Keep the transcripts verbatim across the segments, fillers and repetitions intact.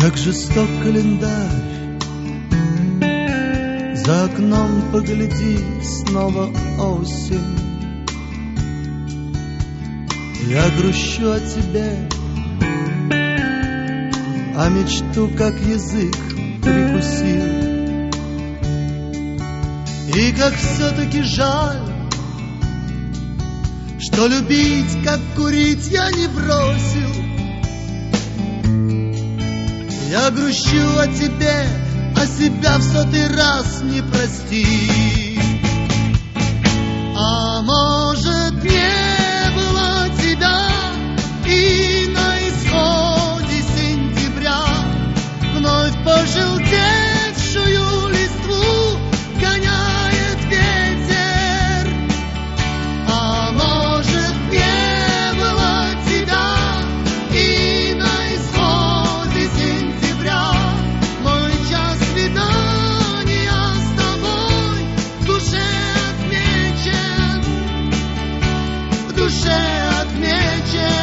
Как жесток календарь, за окном погляди, снова осень. Я грущу о тебе, а мечту как язык прикусил. И как все-таки жаль, что любить, как курить, я не бросил. Я грущу о тебе, а себя в сотый раз не прости. А может, не было тебя, и на исходе сентября вновь пожелтевшую листву гоняет ветер. А может, не было тебя, и на исходе сентября мой час свидания с тобой в душе отмечен, в душе отмечен.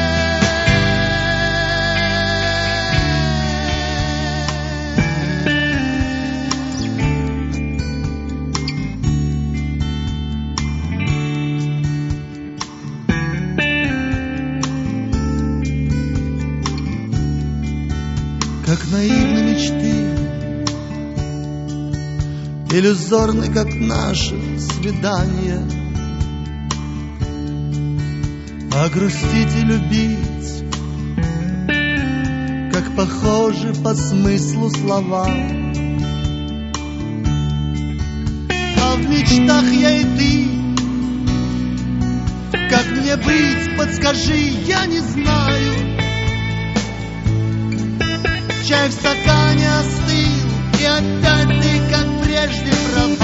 Как наивны мечты, иллюзорны, как наши свидания. А грустить и любить, как похожи по смыслу слова. А в мечтах я и ты, как мне быть, подскажи, я не знаю. Чай в стакане остыл, и опять ты, как прежде, прав.